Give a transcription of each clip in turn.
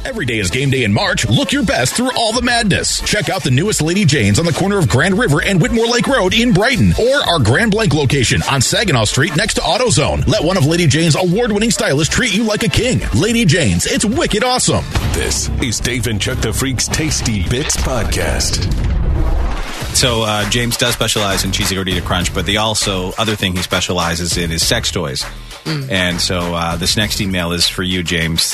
Every day is game day in March. Look your best through all the madness. Check out the newest Lady Jane's on the corner of Grand River and Whitmore Lake Road in Brighton, or our Grand Blanc location on Saginaw Street next to AutoZone. Let one of Lady Jane's award-winning stylists treat you like a king. Lady Jane's, it's wicked awesome. This is Dave and Chuck the Freak's Tasty Bits podcast. So James does specialize in cheesy gordita crunch, but other thing he specializes in is sex toys. And so this next email is for you, James.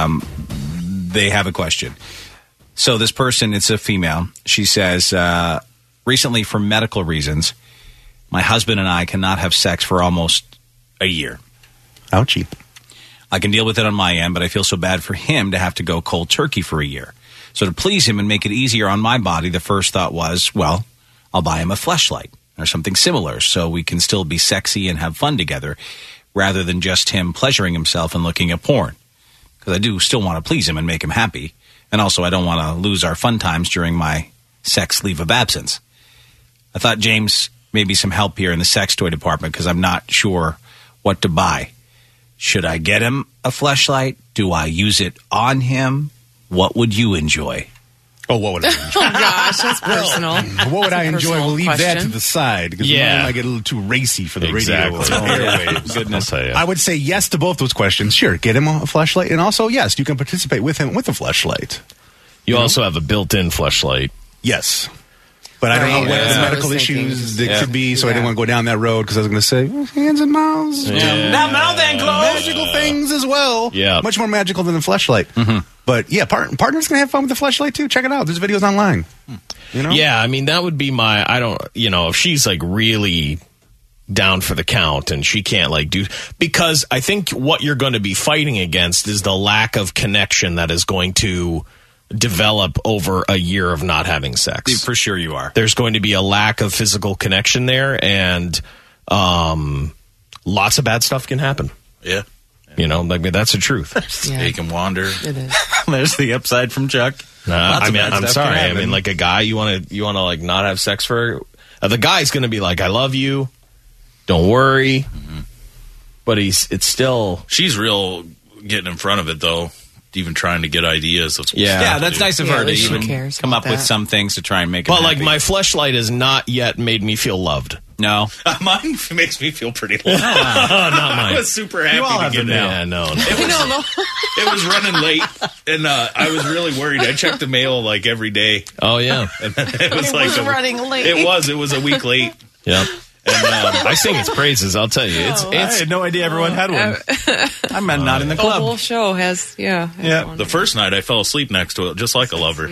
They have a question. So this person, it's a female. She says, recently for medical reasons, my husband and I cannot have sex for almost a year. Ouchie. I can deal with it on my end, but I feel so bad for him to have to go cold turkey for a year. So to please him and make it easier on my body, the first thought was, well, I'll buy him a Fleshlight or something similar so we can still be sexy and have fun together rather than just him pleasuring himself and looking at porn. Because I do still want to please him and make him happy. And also I don't want to lose our fun times during my sex leave of absence. I thought James maybe some help here in the sex toy department because I'm not sure what to buy. Should I get him a Fleshlight? Do I use it on him? What would you enjoy? Oh, what would I enjoy? Oh, gosh, that's personal. What would I enjoy? We'll leave that question. to the side because mine might get a little too racy for the radio. Airwaves. Goodness. I would say yes to both those questions. Sure, get him a Fleshlight, and also yes, you can participate with him with a Fleshlight. You also have a built-in Fleshlight. Yes. But I don't know what the medical issues that could be, so I didn't want to go down that road because I was going to say hands and mouths. Now mouth and close. Magical things as well. Yeah. Much more magical than the Fleshlight. Mm-hmm. But yeah, partners going to have fun with the Fleshlight too. Check it out. There's videos online. You know? Yeah, I mean, that would be my, if she's like really down for the count and she can't because I think what you're going to be fighting against is the lack of connection that is going to develop over a year of not having sex. For sure you are. There's going to be a lack of physical connection there, and lots of bad stuff can happen. Yeah. That's the truth. They can wander. It is. There's the upside from Chuck. I'm sorry. I mean, like a guy, you want to like not have sex for. The guy's going to be like, "I love you, don't worry," but it's still. She's real getting in front of it though. Even trying to get ideas of yeah, that's nice of her to even come up with that. some things to try and make. But like my Fleshlight has not yet made me feel loved. No, mine makes me feel pretty loved. Not mine. I was super happy to get it. Yeah, no. It was running late, and I was really worried. I checked the mail like every day. Oh yeah, and it was running late. It was a week late. Yep. And I sing its praises. I'll tell you, it's. I had no idea everyone had one. I'm not in the club. The whole show has, Yeah. The first night I fell asleep next to it, just like a lover.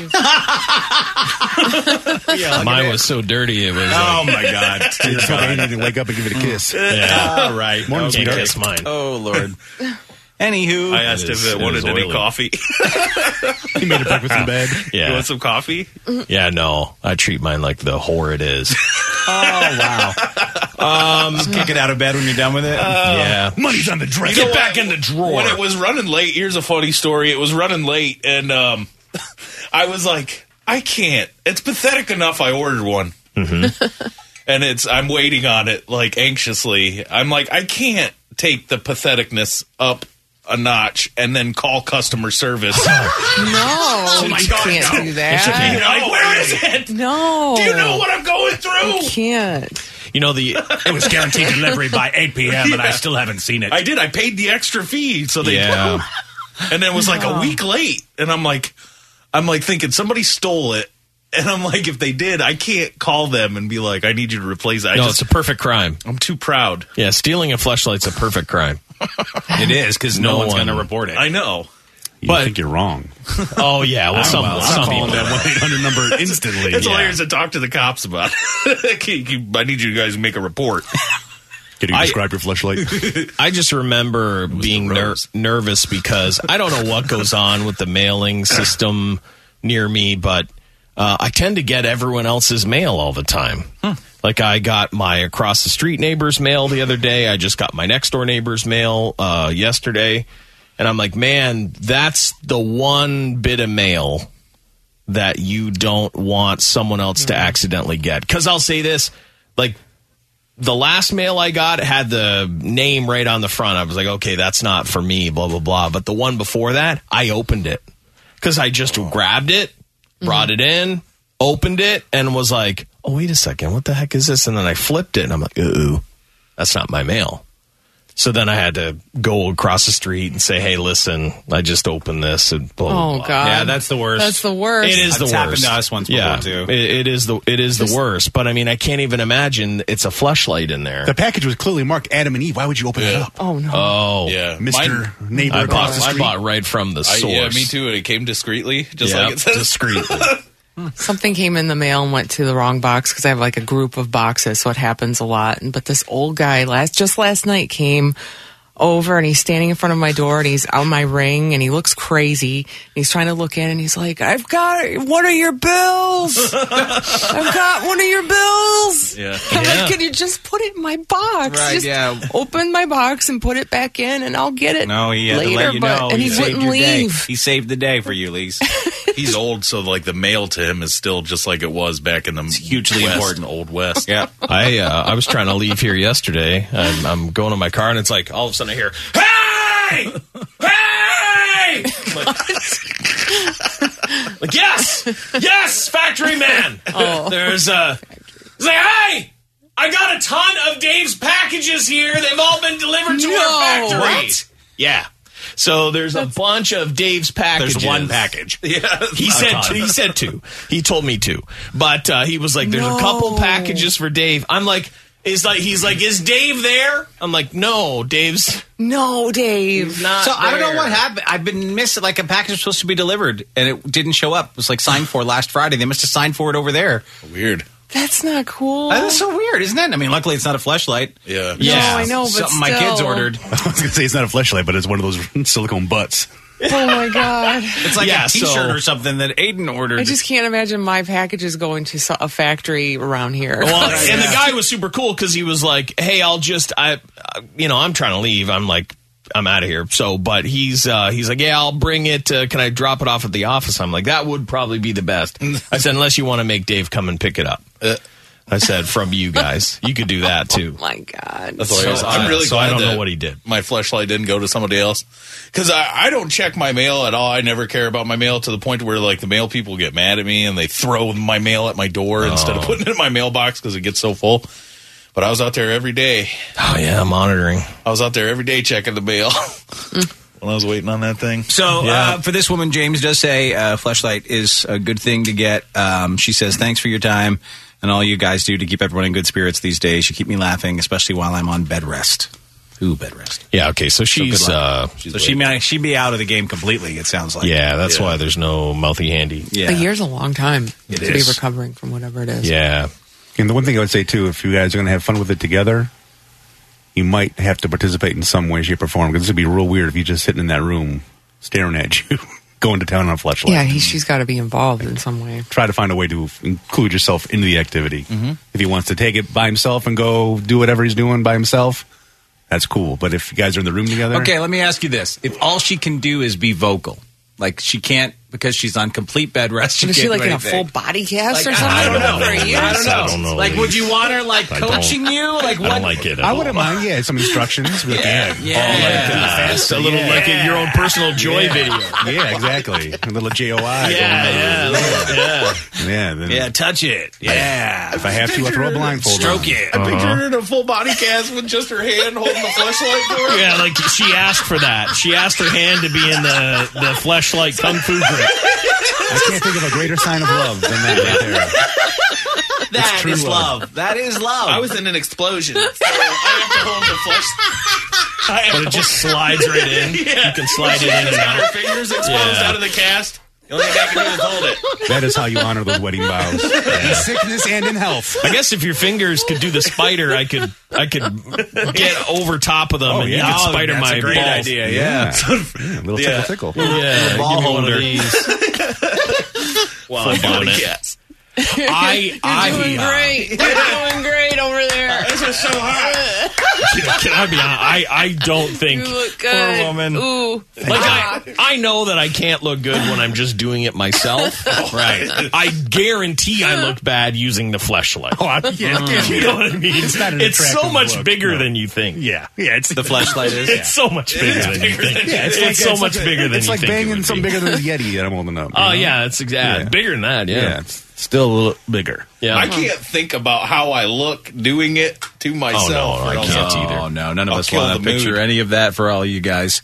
Mine was so dirty. It was. Oh my God! So they need to wake up and give it a kiss. Yeah. All right. Morning, can't kiss mine. Oh Lord. Anywho, I asked if it wanted any coffee. He made a breakfast in bed. Yeah. You want some coffee? Yeah, no. I treat mine like the whore it is. Oh wow. Just kick it out of bed when you're done with it. Yeah. Money's on the dresser. Get back in the drawer. When it was running late, here's a funny story. It was running late, and I was like, I can't. It's pathetic enough I ordered one. Mm-hmm. And I'm waiting on it, like, anxiously. I'm like, I can't take the patheticness up a notch and then call customer service. No, you can't do that. Like, where is it? No. Do you know what I'm going through? You can't. It was guaranteed delivery by 8 p.m. and I still haven't seen it. I did. I paid the extra fee, so they. Yeah. And then it was like a week late, and I'm like thinking somebody stole it, and I'm like, if they did, I can't call them and be like, I need you to replace it. It's a perfect crime. I'm too proud. Yeah, stealing a Fleshlight's a perfect crime. It is because no one's going to report it. I know. I think you're wrong. Oh, yeah. Well, some calling people. that 1-800 number instantly. It's hilarious to talk to the cops about it. I need you guys to make a report. Can you describe your Fleshlight? I just remember being nervous because I don't know what goes on with the mailing system near me, but I tend to get everyone else's mail all the time. Like I got my across the street neighbor's mail the other day. I just got my next door neighbor's mail yesterday. And I'm like, man, that's the one bit of mail that you don't want someone else to accidentally get. Because I'll say this, like the last mail I got had the name right on the front. I was like, okay, that's not for me, blah, blah, blah. But the one before that, I opened it. because I just grabbed it, brought it in, opened it, and was like, oh, wait a second, what the heck is this? And then I flipped it, and I'm like, ooh, that's not my mail. So then I had to go across the street and say, hey, listen, I just opened this. And blah, blah, blah. God. Yeah, that's the worst. That's the worst. It is the worst. Happened to us once before, too. It is the worst. But I mean, I can't even imagine it's a fleshlight in there. The package was clearly marked Adam and Eve. Why would you open it up? Oh, no. Oh, Yeah. Mr. Neighbor across the I street. bought right from the source. Yeah, me too. And it came discreetly, just Yeah, like it says. discreetly. Something came in the mail and went to the wrong box because I have like a group of boxes, so it happens a lot. But this old guy last night came over and he's standing in front of my door and he's on my ring and he looks crazy. And he's trying to look in and he's like, I've got one of your bills. I've got one of your bills. Yeah. I'm like, can you just put it in my box? Right, just yeah. open my box and put it back in and I'll get it No, he had later. to let you know. And he saved wouldn't your day. leave. He saved the day for you, Lise. He's old, so like the mail to him is still just like it was back in the hugely important. Old West. Yeah. I was trying to leave here yesterday. I'm going to my car, and it's like all of a sudden I hear, "Hey, hey!" Like yes, factory man. There's it's like, hey, I got a ton of Dave's packages here. They've all been delivered to our factory. What? Yeah. So there's a bunch of Dave's packages. There's one package. Yeah. He said two. He told me two. But he was like, there's a couple packages for Dave. I'm like, he's like, is Dave there? I'm like, no, Dave's No, Dave. not So I don't know there. what happened. I've been missing. Like a package was supposed to be delivered and it didn't show up. It was like signed for last Friday. They must have signed for it over there. Weird. That's not cool. That's so weird, isn't it? I mean, luckily it's not a fleshlight. Yeah. Yeah. No, I know, but Something my still. kids ordered. I was going to say it's not a fleshlight, but it's one of those silicone butts. Oh, my God. It's like Yeah, a T-shirt so- or something that Aiden ordered. I just can't imagine my packages going to a factory around here. Well, and the guy was super cool because he was like, "Hey, I'm trying to leave. I'm like, I'm out of here." So, but he's like, "Yeah, I'll bring it. Can I drop it off at the office?" I'm like, "That would probably be the best." I said, "Unless you want to make Dave come and pick it up." I said, "From you guys, you could do that too." Oh, my God. That's hilarious. So, I'm really so glad I don't that know what he did. My fleshlight didn't go to somebody else because I don't check my mail at all. I never care about my mail to the point where like the mail people get mad at me and they throw my mail at my door instead of putting it in my mailbox because it gets so full. But I was out there every day. Oh yeah, monitoring. I was out there every day checking the mail when I was waiting on that thing. So for this woman, James does say fleshlight is a good thing to get. She says, thanks for your time and all you guys do to keep everyone in good spirits these days. You keep me laughing, especially while I'm on bed rest. Ooh, bed rest. Yeah. Okay. So she's. So she'd be out of the game completely, it sounds like. Yeah, that's why there's no mouthy handy. Yeah. A year's a long time to be is. recovering from whatever it is. Yeah. And the one thing I would say, too, if you guys are going to have fun with it together, you might have to participate in some way, shape, or form. Because this would be real weird if you just sitting in that room staring at you, going to town on a fleshlight. Yeah, she's got to be involved in some way. Try to find a way to include yourself into the activity. Mm-hmm. If he wants to take it by himself and go do whatever he's doing by himself, that's cool. But if you guys are in the room together... Okay, let me ask you this. If all she can do is be vocal, like she can't, because she's on complete bed rest, Is she can't like do in a anything. full body cast Like, or something? I don't know. For years? I don't know. Like, would you want her, like, I don't. coaching you? Like, I what? don't like it at I all. wouldn't mind, some instructions. Be like, It's a little like your own personal joy video. Yeah, exactly. A little JOI. Yeah. Touch it. Yeah. If I have to, I'll throw a blindfold Stroke on. it. I picture her in a full body cast with just her hand holding the fleshlight for her. Yeah, like she asked for that. She asked her hand to be in the fleshlight kung fu grip. I can't think of a greater sign of love than that right there. That true is love. love. That is love. I was in an explosion, so I have to hold the flesh. But it just slides right in. Yeah. You can slide it in and Got her out. fingers exposed Yeah. out of the cast. The only thing I can do is hold it. That is how you honor those wedding vows. In sickness and in health. I guess if your fingers could do the spider, I could get over top of them and you could spider that's my a great balls. idea. Yeah. A little tickle tickle. Yeah, Ball give me one of holder. these. While I'm Full doing body it. cast. You're doing great. You're doing great over there. This is so hot. Can I be honest? I don't think. You look good. Poor woman. Ooh. I know that I can't look good when I'm just doing it myself. Right. I guarantee I look bad using the fleshlight. You know what I mean? It's so much bigger than you think. Yeah, it's The fleshlight is. It's so much bigger than you think. Yeah, it's so much bigger than you think. It's like banging something bigger than the Yeti that I'm holding up. Oh, yeah, it's exactly bigger than that. Yeah, it's still a little bigger. Yeah. I can't think about how I look doing it to myself. no, I can't either. Oh, no, none of I'll us kill want to the picture mood. any of that for all you guys.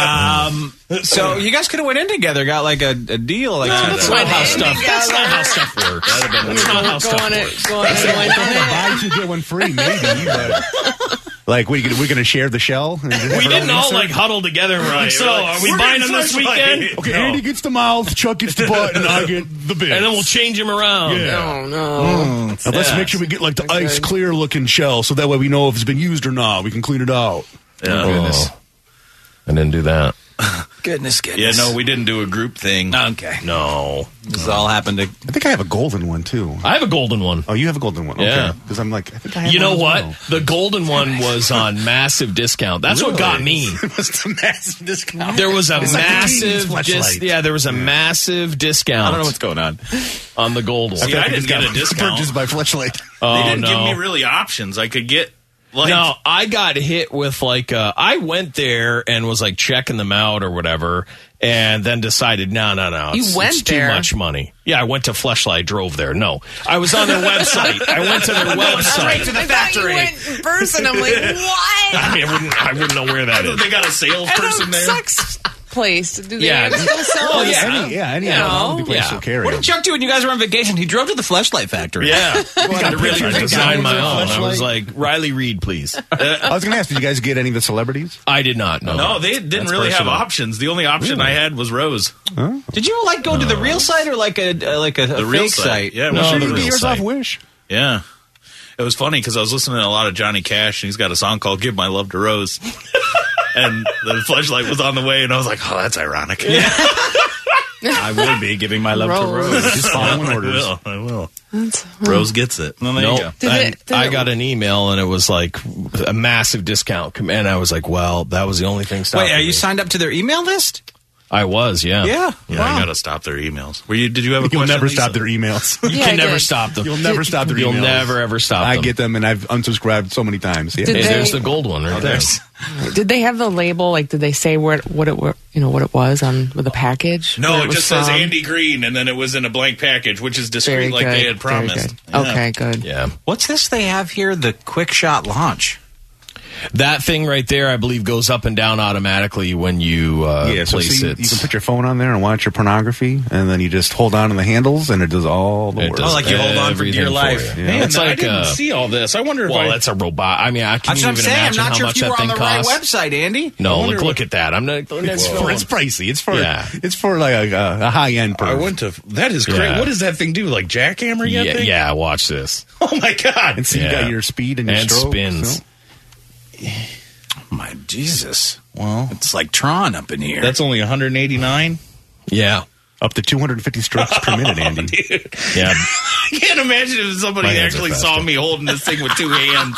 So you guys could have went in together, got like a deal. Like That's not how stuff works. That's not how stuff works. Buy two, get one free, maybe. But, like, we're going to share the shell? We didn't all like huddle together. Right. So, are we buying them this weekend? Okay, Andy gets the mouth, Chuck gets the butt, and I get the bits. And then we'll change them around. Yeah. Oh, no. Now, let's make sure we get like the ice clear looking shell, so that way we know if it's been used or not. We can clean it out. Goodness. I didn't do that. goodness. Yeah, no, we didn't do a group thing. Okay. No. This all happened to. I think I have a golden one too. I have a golden one. Oh, you have a golden one? Okay. Yeah. Because I'm like, I think I have You one know as what? well. The golden one was on massive discount. That's what got me. It was the massive discount. There was a It's like the massive Teens fleshlight. there was a massive discount. I don't know what's going on. on the gold one. See, I didn't get a discount. Purchased by Fleshlight. Oh, They didn't no. give me really options. I could get like No, I got hit with like I went there and was like checking them out or whatever, and then decided no, You went it's there? too much money. Yeah, I went to Fleshlight, drove there. No, I was on their website. I went to their website. to the I thought you went in person. I'm like, what? I mean, I wouldn't know where that is. they got a salesperson there. Sucks place. Do they Yeah. still sell Well, this? yeah. Any You know? place Yeah. will carry What them. did Chuck do when you guys were on vacation? He drove to the Fleshlight factory. Yeah, got to really pictures of design my guys with own. I was Fleshlight? like, Riley Reed, please. I was going to ask, did you guys get any of the celebrities? I did not know. No, they didn't That's really have personal. options. The only option I had was Rose. Did you like go to the real site or like a The real fake site? Yeah, No, well, the you real get yours site. off Wish. yeah. It was funny because I was listening to a lot of Johnny Cash, and he's got a song called "Give My Love to Rose," and the Fleshlight was on the way, and I was like, "Oh, that's ironic." Yeah, I will be giving my love to Rose. Rose. Just following orders. I will. Rose gets it. Well, there No, you go. Did I it- got an email and it was like a massive discount, and I was like, "Well, that was the only thing stopping." Wait, are you me. signed up to their email list? I was, yeah. Yeah. Yeah, I got to stop their emails. Did you have a You'll question? never Lisa? stop their emails. You Yeah, can I never did. stop them. You'll never stop their You'll emails. never ever stop I them. get them, and I've unsubscribed so many times. Yeah. Did Hey, they- there's the gold one right there. Did they have the label? Like, did they say what it was on with the package? No, Where it was just says from? Andy Green, and then it was in a blank package, which is discreet, Very like good. they had Very promised. good. Okay, good. Yeah. What's this they have here? The quick shot launch. That thing right there, I believe, goes up and down automatically when you So place see, it. you can put your phone on there and watch your pornography, and then you just hold on to the handles, and it does all the It work. does Oh, like you hold on for everything dear life. you. Man, It's I like didn't see all this. I wonder if well, I. that's a robot. I mean, I can't That's what I'm even saying. I'm imagine not how sure much if you that were on thing the right costs. website, Andy. No, wonder look at that. I'm not. It's pricey. It's for Yeah. it's for like a high end. I went to. That is great. Yeah. What does that thing do? Like jackhammer? You think? Yeah, watch this. Oh my god! And so you Yeah. got your speed and your And stroke. spins. so- My Jesus. Well, It's like Tron up in here. that's only 189. Yeah, Up to 250 strokes per minute, Andy. yeah. I can't imagine if somebody My hands are actually faster. saw me holding this thing with two hands.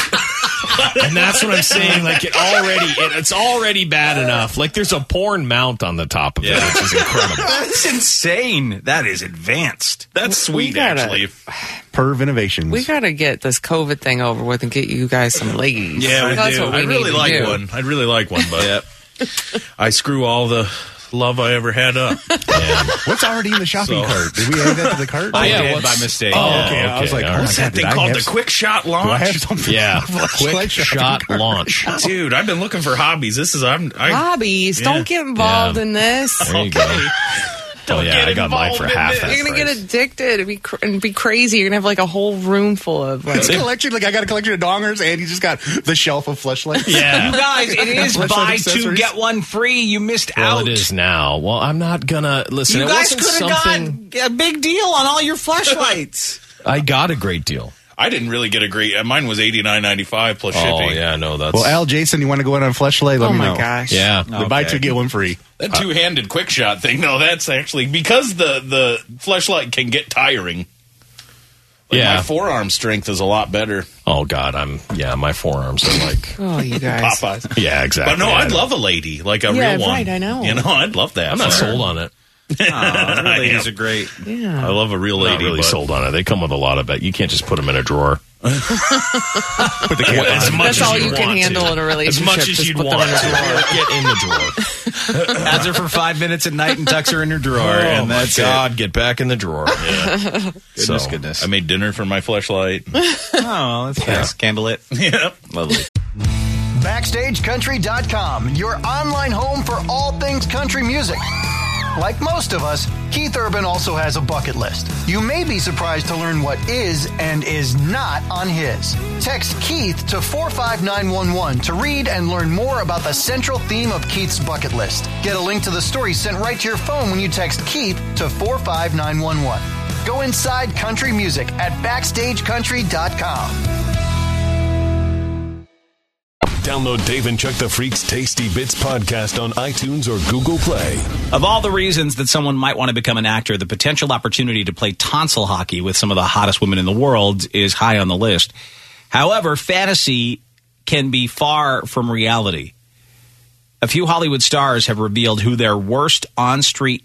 And that's what I'm saying. Like it's already bad enough. Like there's a porn mount on the top of it, Yeah. which is incredible. That's insane. That is advanced. That's sweet, gotta- actually. Perv Innovations. We got to get this COVID thing over with and get you guys some ladies. Yeah, we That's do. what we I'd really need to like do. one. I'd really like one, but I screw all the love I ever had up. What's already in the shopping cart? Did we add that to the cart? Oh, yeah, did what's- by mistake. Oh, okay. I was like, all right. What's that did thing I called? have The some- quick shot Do I have launch? something? Yeah, quick Fleshlight shot launch. Dude, I've been looking for hobbies. This is Hobbies. Yeah. Don't get involved Yeah. in this. There you go. Oh yeah, get I got mine for involved in half this. that You're gonna price. get addicted and be crazy. You're gonna have like a whole room full of like. It's a collection. Like I got a collection of dongers, and you just got the shelf of fleshlights. Yeah. You guys, it is Fleshlight buy two, accessories. get one free. You missed Well, out. it is now. Well, I'm not gonna listen. You it guys wasn't could have something. got a big deal on all your flashlights. I got a great deal. I didn't really get a great. Mine was $89.95 plus Oh shipping. yeah, no, that's Well, Al, Jason, you want to go in on fleshlight? Let Oh me my know. gosh. yeah. The buy two get one free. That two-handed quick shot thing, though, that's actually because the fleshlight can get tiring. Like, my forearm strength is a lot better. Oh, God. My forearms are like Oh, you guys. Popeyes. Yeah, exactly. But no, I'd love a lady, like a Yeah, real one. right, I know. You know, I'd love that. I'm not sold on it. Real ladies are great. Yeah. I love a real I'm lady. not really sold on it. They come with a lot of it. You can't just put them in a drawer. Put the cat As on. much That's as all you you can want handle to. in a relationship. As much as just you'd put them want in a to. drawer. Get in the drawer. Adds her for 5 minutes at night and tucks her in her drawer. and that's God, get back in the drawer. Yeah. Goodness. I made dinner for my fleshlight. Oh, that's nice. Candlelit. Yep. Lovely. BackstageCountry.com, your online home for all things country music. Like most of us, Keith Urban also has a bucket list. You may be surprised to learn what is and is not on his. Text Keith to 45911 to read and learn more about the central theme of Keith's bucket list. Get a link to the story sent right to your phone when you text Keith to 45911. Go inside country music at BackstageCountry.com. Download Dave and Chuck the Freak's Tasty Bits podcast on iTunes or Google Play. Of all the reasons that someone might want to become an actor, the potential opportunity to play tonsil hockey with some of the hottest women in the world is high on the list. However, fantasy can be far from reality. A few Hollywood stars have revealed who their worst on-screen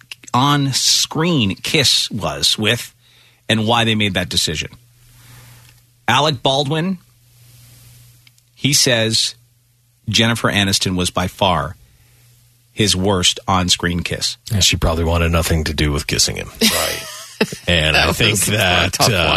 kiss was with and why they made that decision. Alec Baldwin, he says Jennifer Aniston was by far his worst on-screen kiss. And she probably wanted nothing to do with kissing him. Right. And I think that,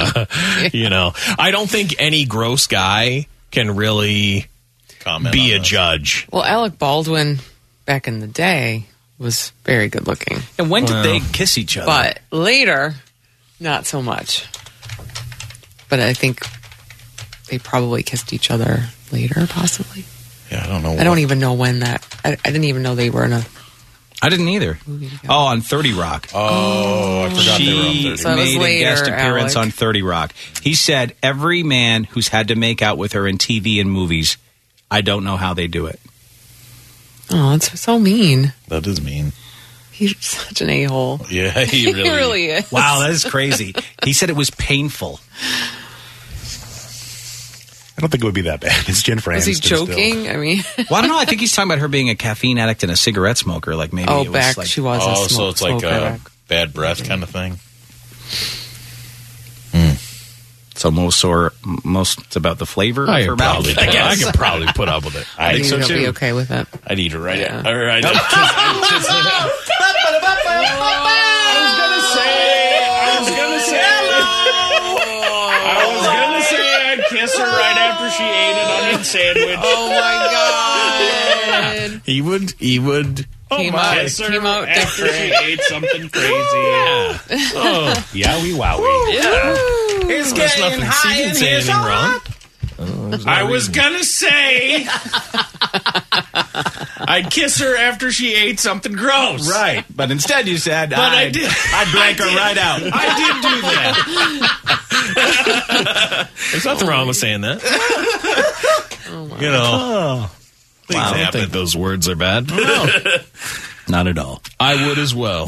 I don't think any gross guy can really Comment be on a this. judge. Well, Alec Baldwin, back in the day, was very good looking. And when did they kiss each other? But later, not so much. But I think they probably kissed each other later, possibly. Yeah, I don't know. I don't even know when that. I didn't even know they were in a I didn't either. movie together. Oh, on 30 Rock. Oh, I forgot they were on She 30. So it was made a later, guest appearance Alec. on 30 Rock. He said, every man who's had to make out with her in TV and movies, I don't know how they do it. Oh, it's so mean. That is mean. He's such an a-hole. Yeah, he really, He really is. Wow, that is crazy. He said it was painful. I don't think it would be that bad. It's Jennifer Aniston. Was he still. joking? I mean, Well, I don't know. I think he's talking about her being a caffeine addict and a cigarette smoker. Like maybe oh, it was back like, she was. Oh, a so it's like smoker a back. bad breath kind of thing. so most about the flavor I of her mouth. I could probably put up with it. I think so He'll be too. okay with it. I'd eat it right Yeah. All right. I was gonna say I'd kiss her right after she ate an onion sandwich. Oh my god! He would. Came out after different. she ate something crazy. Yowie wowie. Yeah. He's There's nothing. He didn't say anything wrong. I was gonna say I'd kiss her after she ate something gross. Right, but instead you said, But I did. I drank her right out. I did do that. There's nothing wrong with saying that. You know, things I don't happen. think those words are bad. Not at all. I would as well.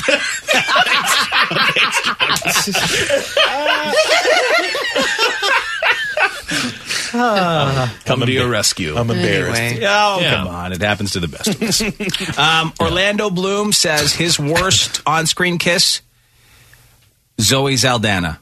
Coming to your rescue. I'm embarrassed. Anyway, Oh, Yeah. come on. It happens to the best of us. Orlando Bloom says his worst on-screen kiss, Zoe Saldana.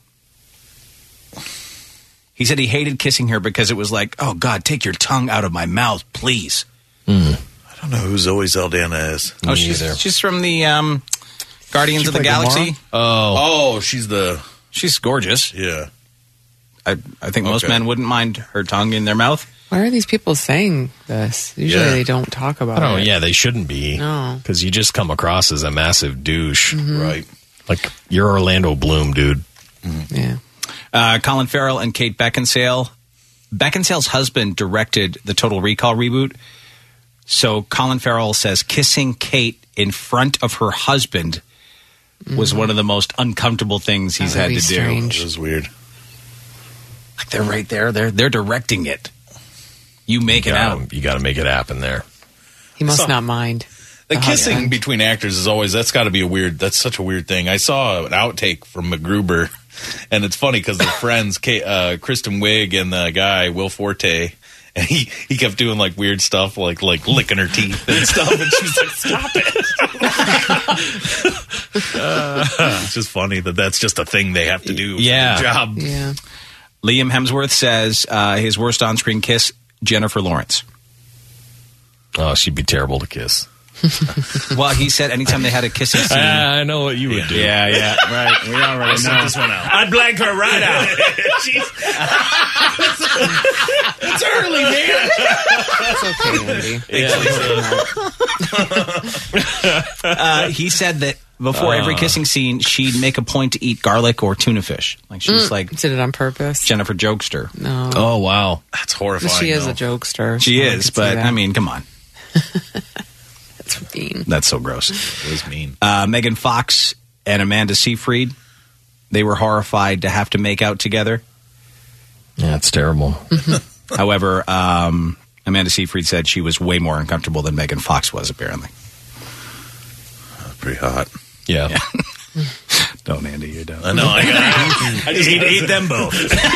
He said he hated kissing her because it was like, oh, God, take your tongue out of my mouth, please. I don't know who Zoe Saldana is. Oh, either. she's from the Guardians of the played Galaxy. Oh, she's the She's gorgeous. yeah. I think most Okay. men wouldn't mind her tongue in their mouth. why are these people saying this? Usually Yeah. they don't talk about Oh, it. yeah, they shouldn't be. No. Because you just come across as a massive douche. Right. Like, you're Orlando Bloom, dude. Yeah. Colin Farrell and Kate Beckinsale. Beckinsale's husband directed the Total Recall reboot. So Colin Farrell says kissing Kate in front of her husband was one of the most uncomfortable things he's That had would to be do. strange. It was weird. Like they're right there. They're directing it. You make it out. You got to make it happen there. He must So- not mind. The The kissing husband. between actors is always, that's got to be that's such a weird thing. I saw an outtake from MacGruber And it's funny because they're friends, Kristen Wiig and the guy, Will Forte. And he kept doing like weird stuff, like licking her teeth and stuff. And she was like, stop it. It's just funny that's just a thing they have to do for their job. Yeah. Liam Hemsworth says his worst on-screen kiss, Jennifer Lawrence. Oh, she'd be terrible to kiss. Well, he said anytime they had a kissing scene. I know what you would do. Yeah, right. We already know. This one out. I'd blank her right out. It's early, man. It's okay, Andy. He said that before every kissing scene, she'd make a point to eat garlic or tuna fish. Like she's like Did it on purpose? Jennifer Jokester. No. Oh, wow. That's horrifying. She is though. a jokester. She so is, could see but that. I mean, come on. That's mean. That's so gross. It was mean. Megan Fox and Amanda Seyfried, they were horrified to have to make out together. Yeah, it's terrible. However, Amanda Seyfried said she was way more uncomfortable than Megan Fox was, apparently. That's pretty hot. Yeah. Don't, Andy, you're done. I know. I just ate them both.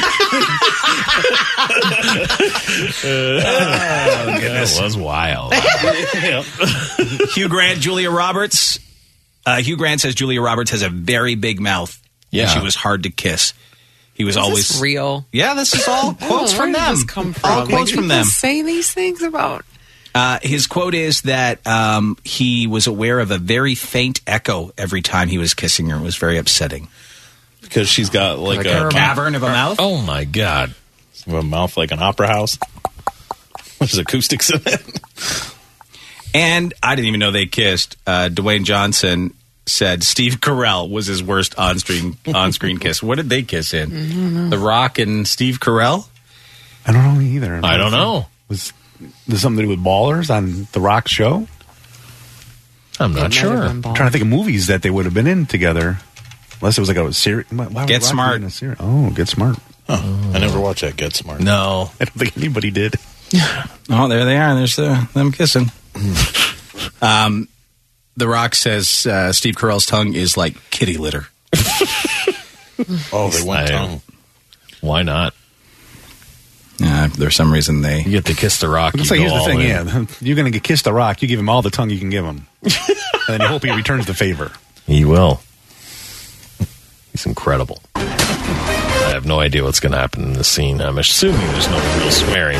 That was wild. Hugh Grant, Julia Roberts. Hugh Grant says Julia Roberts has a very big mouth. Yeah. And she was hard to kiss. He was always Is this real? Yeah, this is all quotes Where from did them. this come from? All quotes Like, from people them. say these things about. His quote is that he was aware of a very faint echo every time he was kissing her. It was very upsetting. Because she's got like A a cavern of a mouth. Oh, my God. a mouth like an opera house. There's acoustics in it. And I didn't even know they kissed. Dwayne Johnson said Steve Carell was his worst on-screen kiss. What did they kiss in? The Rock and Steve Carell? I don't know either. I don't know. Was there something to do with Ballers on The Rock's show? I'm not sure. I'm trying to think of movies that they would have been in together. Unless it was like a series. Get Smart. Oh, Get Smart. I never watched that Get Smart. No. I don't think anybody did. Oh, there they are. There's them kissing. The Rock says Steve Carell's tongue is like kitty litter. Oh, they want tongue. Why not? There's some reason they... You get to kiss the Rock. It's like, here's the thing, you're going to get kissed the Rock. You give him all the tongue you can give him. And then you hope he returns the favor. He will. He's incredible. I have no idea what's going to happen in this scene. I'm assuming there's no real swearing.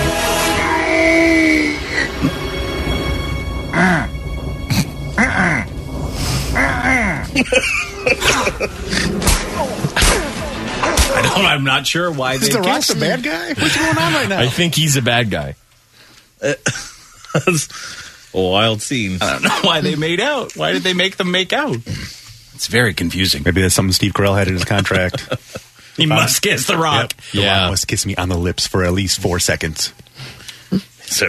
I'm not sure why they Is the Rock kissed. the bad guy? What's going on right now? I think he's a bad guy. That's a wild scene. I don't know why they made out. Why did they make them make out? It's very confusing. Maybe that's something Steve Carell had in his contract. He must kiss the Rock. Yep. The Rock must kiss me on the lips for at least 4 seconds. He said,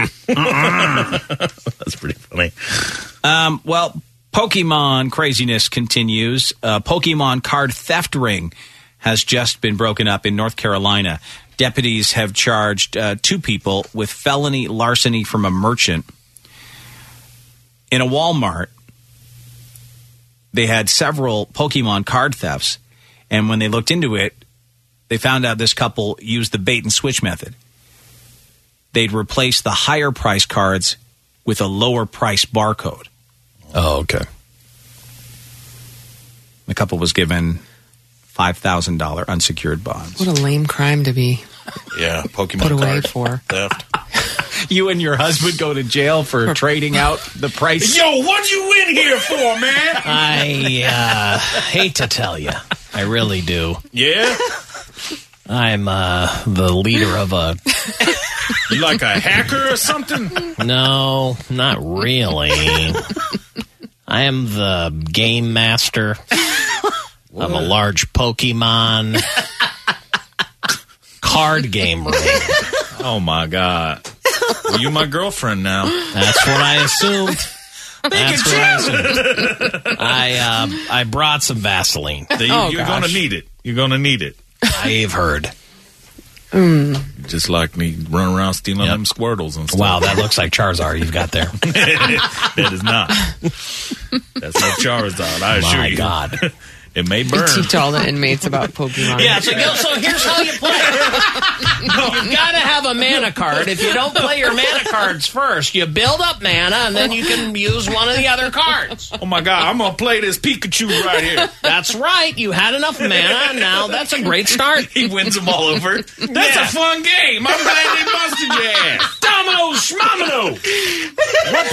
That's pretty funny. Well, Pokemon craziness continues. Pokemon card theft ring has just been broken up in North Carolina. Deputies have charged 2 people with felony larceny from a merchant. In a Walmart, they had several Pokemon card thefts, and when they looked into it, they found out this couple used the bait and switch method. They'd replace the higher price cards with a lower price barcode. Oh, okay. The couple was given $5,000 unsecured bonds. What a lame crime to be Yeah, Pokemon put away card for. theft. You and your husband go to jail for trading out the price. Yo, what you in here for, man? I hate to tell you. I really do. Yeah? I'm the leader of a... You like a hacker or something? No, not really. I am the game master of a large Pokemon card game ring. Oh, my God. Well, you're my girlfriend now. That's what I assumed. That's what I assumed. I brought some Vaseline. You're going to need it. You're going to need it. I've heard. Just like me running around stealing them Squirtles and stuff. Wow, that looks like Charizard you've got there. That is not. That's not Charizard, I assure My you. God. It may burn. Teach all the inmates about Pokemon. Yeah, so here's how you play. You've got to have a mana card. If you don't play your mana cards first, you build up mana, and then you can use one of the other cards. Oh, my God. I'm going to play this Pikachu right here. That's right. You had enough mana, and now that's a great start. He wins them all over. That's a fun game. I'm glad they busted your ass. Domino Schmomino. We're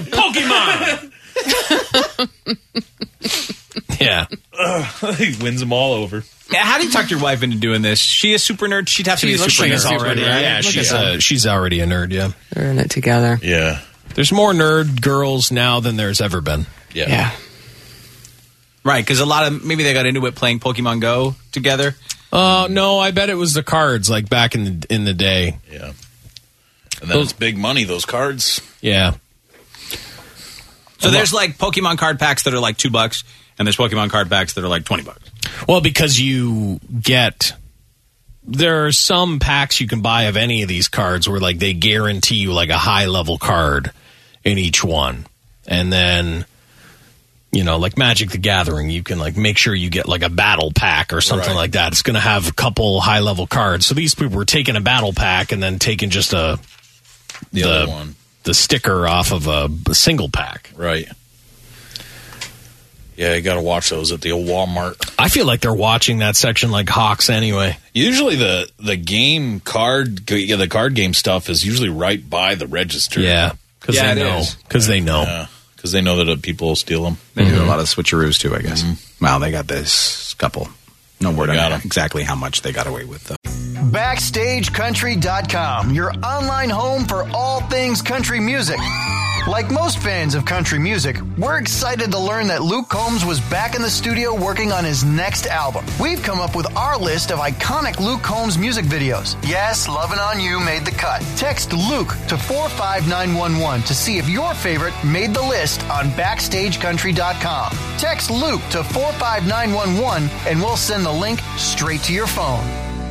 playing Pokemon. Yeah. He wins them all over. Yeah, how do you talk your wife into doing this? She a super nerd? She'd have to be a super nerd already. Yeah, she's already a nerd, yeah. They're in it together. Yeah. There's more nerd girls now than there's ever been. Yeah. Right, because a lot of, maybe they got into it playing Pokemon Go together. No, I bet it was the cards, like back in the day. Yeah. And then it's big money, those cards. Yeah. So there's like Pokemon card packs that are like $2, and there's Pokemon card packs that are like $20. Well, because there are some packs you can buy of any of these cards where like they guarantee you like a high level card in each one. And then, like Magic the Gathering, you can like make sure you get like a battle pack or something like that. It's going to have a couple high level cards. So these people were taking a battle pack and then taking just the other one, the sticker off of a single pack. Right. Yeah, you got to watch those at the old Walmart. I feel like they're watching that section like hawks anyway. Usually the game card, the card game stuff is usually right by the register. Yeah, because they know. Because they know. Yeah, because they know that people will steal them. They do a lot of switcheroos too, I guess. Mm-hmm. Wow, they got this couple. No word on exactly how much they got away with, though. BackstageCountry.com, your online home for all things country music. Like most fans of country music, we're excited to learn that Luke Combs was back in the studio working on his next album. We've come up with our list of iconic Luke Combs music videos. Yes, Lovin' On You made the cut. Text Luke to 45911 to see if your favorite made the list on BackstageCountry.com. Text Luke to 45911 and we'll send the link straight to your phone.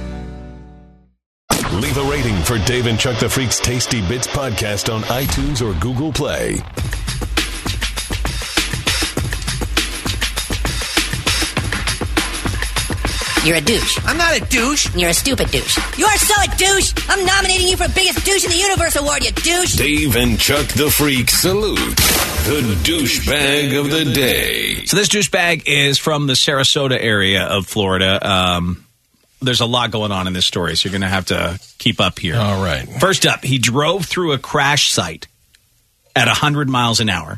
Leave a rating for Dave and Chuck the Freak's Tasty Bits podcast on iTunes or Google Play. You're a douche. I'm not a douche. You're a stupid douche. You are so a douche. I'm nominating you for Biggest Douche in the Universe Award, you douche. Dave and Chuck the Freak salute the douchebag of the day. So this douchebag is from the Sarasota area of Florida. There's a lot going on in this story, so you're going to have to keep up here. All right. First up, he drove through a crash site at 100 miles an hour.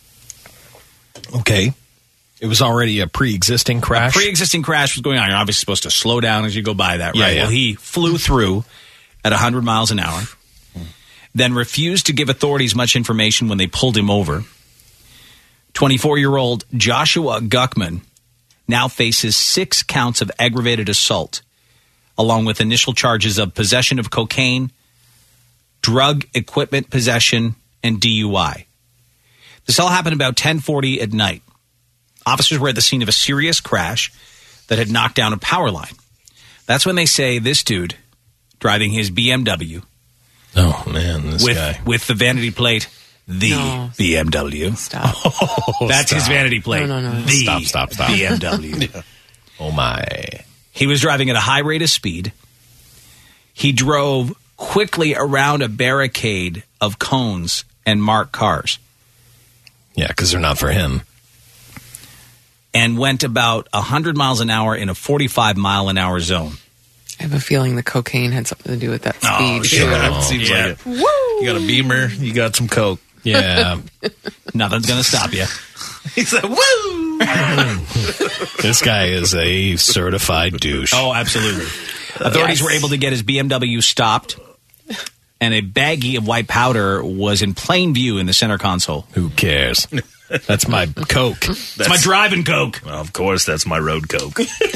Okay. It was already a pre-existing crash? A pre-existing crash was going on. You're obviously supposed to slow down as you go by that, right? Yeah. Well, he flew through at 100 miles an hour, then refused to give authorities much information when they pulled him over. 24-year-old Joshua Guckman now faces 6 counts of aggravated assault, along with initial charges of possession of cocaine, drug equipment possession, and DUI. This all happened about 10:40 at night. Officers were at the scene of a serious crash that had knocked down a power line. That's when they say this dude, driving his BMW. Oh, man, this guy. With the vanity plate, BMW. Stop. That's his vanity plate. No. Stop. BMW. Yeah. Oh, my. He was driving at a high rate of speed. He drove quickly around a barricade of cones and marked cars. Yeah, because they're not for him. And went about 100 miles an hour in a 45-mile-an-hour zone. I have a feeling the cocaine had something to do with that speed. Oh, sure. It seems like it. Woo! You got a Beamer, you got some coke. Yeah. Nothing's going to stop you. He's like, woo! This guy is a certified douche. Oh, absolutely. Authorities were able to get his BMW stopped, and a baggie of white powder was in plain view in the center console. Who cares? That's my coke. That's my driving coke. Well, of course, that's my road coke.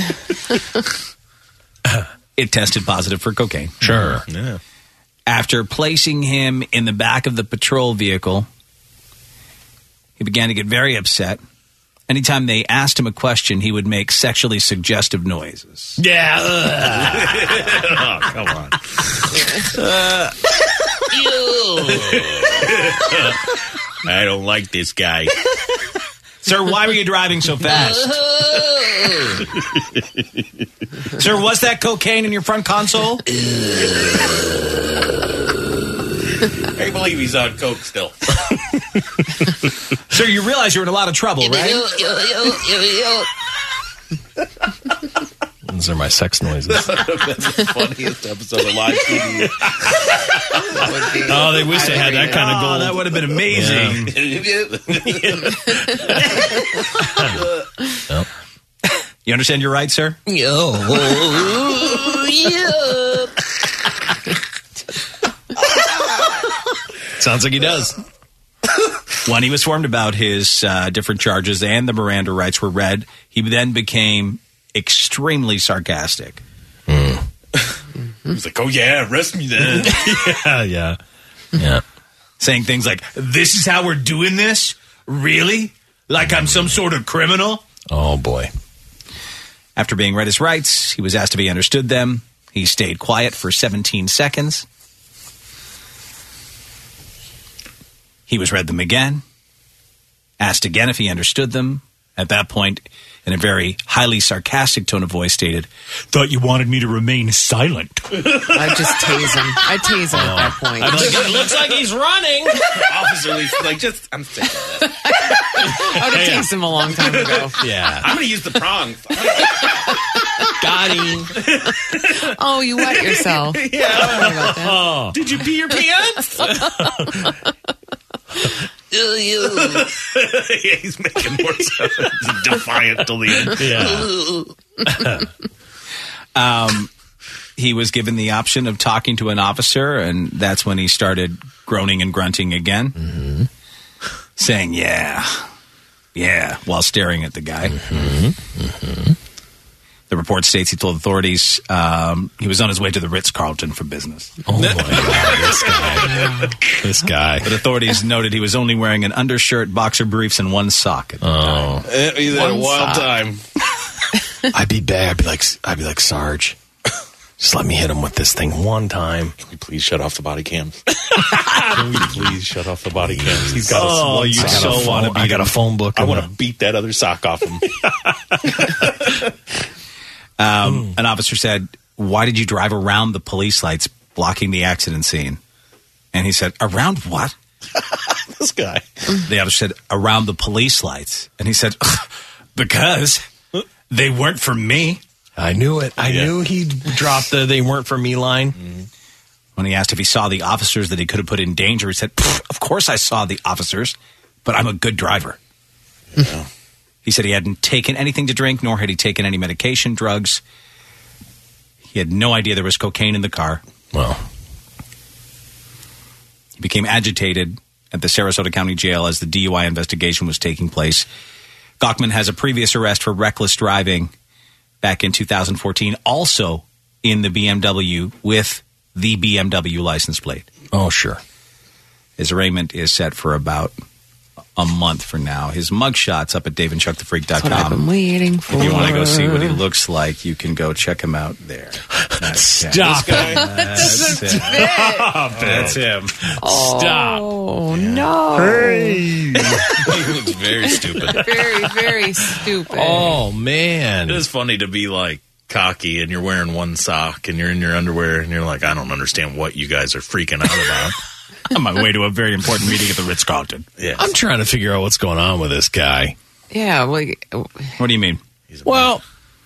It tested positive for cocaine. Sure. Yeah. After placing him in the back of the patrol vehicle, he began to get very upset. Anytime they asked him a question, he would make sexually suggestive noises. Yeah. Oh, come on. I don't like this guy. Sir, why were you driving so fast? Sir, was that cocaine in your front console? I believe he's on coke still. Sir, you realize you're in a lot of trouble, right? Those are my sex noises. That's the funniest episode of live TV. Oh, they wish they had that kind of gold. That would have been amazing. Yeah. You understand your rights, sir? Sounds like he does. When he was informed about his different charges and the Miranda rights were read, he then became extremely sarcastic. He's like, oh yeah, arrest me then. Yeah. Saying things like, this is how we're doing this? Really? Like I'm some sort of criminal? Oh, boy. After being read his rights, he was asked if he understood them. He stayed quiet for 17 seconds. He was read them again, asked again if he understood them. At that point, in a very highly sarcastic tone of voice, stated, "Thought you wanted me to remain silent." I'd just tase him. I'd tase him at that point. I'd be like, it looks like he's running. Officer Lee's like, I'm sick of that. I would have tased him a long time ago. Yeah. I'm going to use the prongs. Got him. Oh, you wet yourself. Yeah. Don't worry about that. Did you pee your pants? Yeah, he's making more defiant till the end. Yeah. He was given the option of talking to an officer, and that's when he started groaning and grunting again, saying, yeah, while staring at the guy. The report states he told authorities he was on his way to the Ritz-Carlton for business. Oh, my God. This guy. But authorities noted he was only wearing an undershirt, boxer briefs, and one sock at the time. He's had a wild time. I'd be bad. I'd be like, Sarge, just let me hit him with this thing one time. Can we please shut off the body cams? Can we please shut off the body cams? He's got you so want to beat I got a phone book. I want to beat that other sock off him. An officer said, "Why did you drive around the police lights blocking the accident scene?" And he said, "Around what?" This guy. The officer said, "Around the police lights." And he said, "Because they weren't for me." I knew it. I knew he'd drop the "they weren't for me" line. When he asked if he saw the officers that he could have put in danger, he said, "Of course I saw the officers, but I'm a good driver." Yeah. He said he hadn't taken anything to drink, nor had he taken any medication, drugs. He had no idea there was cocaine in the car. Well, he became agitated at the Sarasota County Jail as the DUI investigation was taking place. Gachman has a previous arrest for reckless driving back in 2014, also in the BMW with the BMW license plate. oh, sure. His arraignment is set for about a month from now. His mugshot's up at DaveandChuckTheFreak.com. That's what I've been waiting for. If you want to go see what he looks like, you can go check him out there. Stop it. That's him. Stop. Oh, no. He looks very stupid. Very, very stupid. Oh, man. It is funny to be like cocky and you're wearing one sock and you're in your underwear and you're like, I don't understand what you guys are freaking out about. On my way to a very important meeting at the Ritz-Carlton. Yeah. I'm trying to figure out what's going on with this guy. Yeah, well, What do you mean? Well,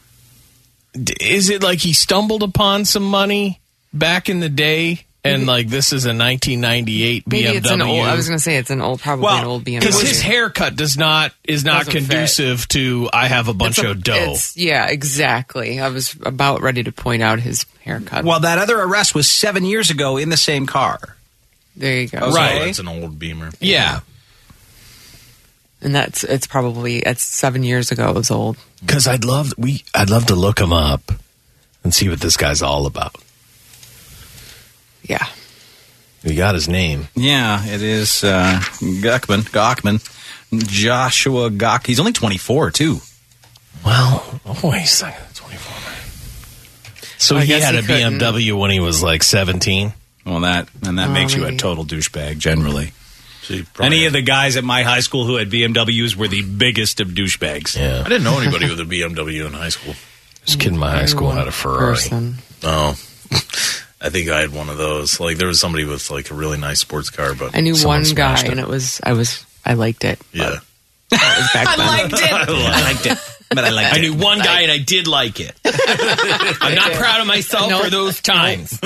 is it like he stumbled upon some money back in the day? And like this is a 1998 maybe BMW. it's an old. I was going to say it's an old, probably an old BMW. Because his haircut is not Doesn't conducive to I have a bunch of dough. Yeah, exactly. I was about ready to point out his haircut. Well, that other arrest was 7 years ago in the same car. There you go. Right. It's an old Beamer. Yeah, And it's 7 years ago. It was old. because I'd love to look him up and see what this guy's all about. Yeah. We got his name. Yeah, it is Gachman. Joshua Gach. He's only 24, too. Well, wait a second, 24. So I he guess had he a BMW when he was like 17. Well, that makes you a maybe. total douchebag, generally. Any of the guys at my high school who had BMWs were the biggest of douchebags. Yeah. I didn't know anybody with a BMW in high school. This kid in my high school had a Ferrari. Oh. I think I had one of those. Like, there was somebody with, like, a really nice sports car, but I knew someone one guy, smashed it. and I liked it. yeah. That was back then. I liked it. But I liked it. I knew one guy and I did like it. I'm not proud of myself for those times.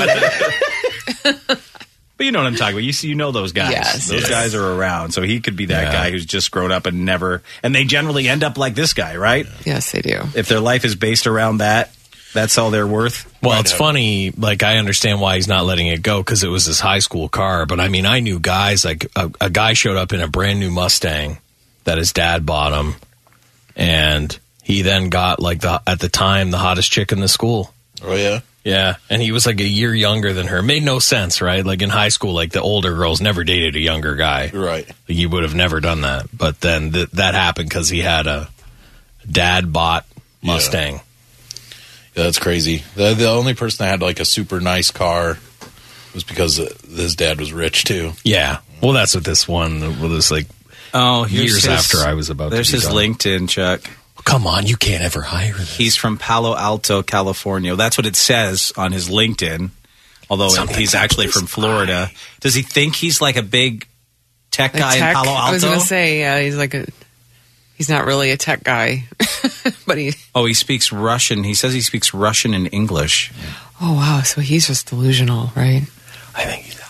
But you know what I'm talking about. You know those guys. Yes. Those guys are around. So he could be that guy who's just grown up and never... And they generally end up like this guy, right? Yes, they do. If their life is based around that, that's all they're worth. Well, it's funny. Like, I understand why he's not letting it go because it was his high school car. But, I mean, I knew guys, like a guy showed up in a brand new Mustang that his dad bought him. And he then got, like, at the time, the hottest chick in the school. Oh, yeah? Yeah, and he was like a year younger than her. Made no sense, right? Like in high school, like the older girls never dated a younger guy. Right. Like, you would have never done that. But then that happened because he had a dad-bought Mustang. Yeah, that's crazy. The only person that had like a super nice car was because his dad was rich too. Yeah. Well, that's what this one was like. Oh, years after I was about to There's be his done. LinkedIn, Chuck. Come on, you can't ever hire this. He's from Palo Alto, California. That's what it says on his LinkedIn, although he's actually from Florida. Does he think he's like a big tech guy in Palo Alto? I was going to say, he's not really a tech guy, but he... Oh, he speaks Russian. He says he speaks Russian and English. Oh, wow. So he's just delusional, right? I think he's...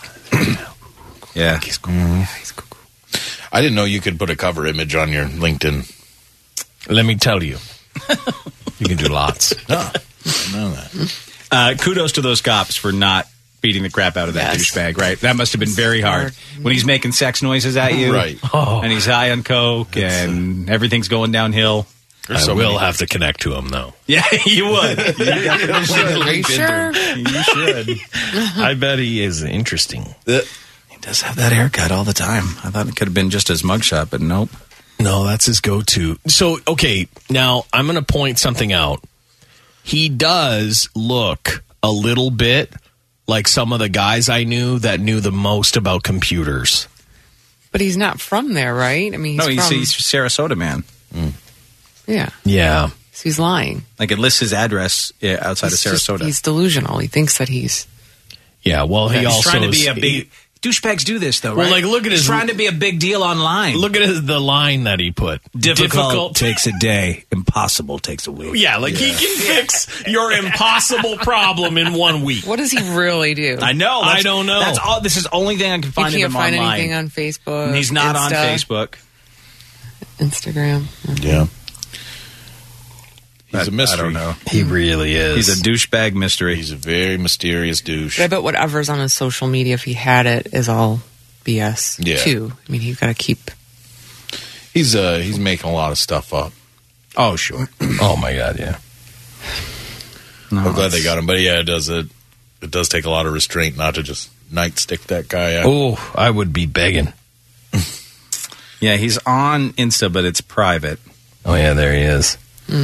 Yeah. He's cool. He's cool. I didn't know you could put a cover image on your LinkedIn. Let me tell you. You can do lots. No, I didn't know that. Kudos to those cops for not beating the crap out of that douchebag, right? That must have been very hard. When he's making sex noises at you. Right. And he's high on coke and everything's going downhill. I will have to connect to him, though. Yeah, you would. Are you sure? You should. I bet he is interesting. He does have that haircut all the time. I thought it could have been just his mugshot, but nope. No, that's his go-to. So, okay, now I'm going to point something out. He does look a little bit like some of the guys I knew that knew the most about computers. But he's not from there, right? I mean, he's Sarasota man. Yeah. Yeah. So he's lying. Like it lists his address outside of Sarasota. He's delusional. He thinks that he's... Yeah, well, he's also... trying to be a big... Douchebags do this, though, well, right? like, look at He's his... trying to be a big deal online. Look at the line that he put. Difficult takes a day. Impossible takes a week. Yeah, like he can fix your impossible problem in 1 week. What does he really do? I know. I don't know. That's all. This is the only thing I can find You of can't him find online. anything on Facebook. And he's not on Facebook. Instagram. Yeah. He's a mystery. I don't know. He really is. He's a douchebag mystery. He's a very mysterious douche. But I bet whatever's on his social media, if he had it, is all BS, too. I mean, he's got to keep... He's making a lot of stuff up. Oh, sure. Oh, my God, yeah. I'm glad they got him. But, yeah, it does take a lot of restraint not to just nightstick that guy out. Oh, I would be begging. Yeah, he's on Insta, but it's private. Oh, yeah, there he is.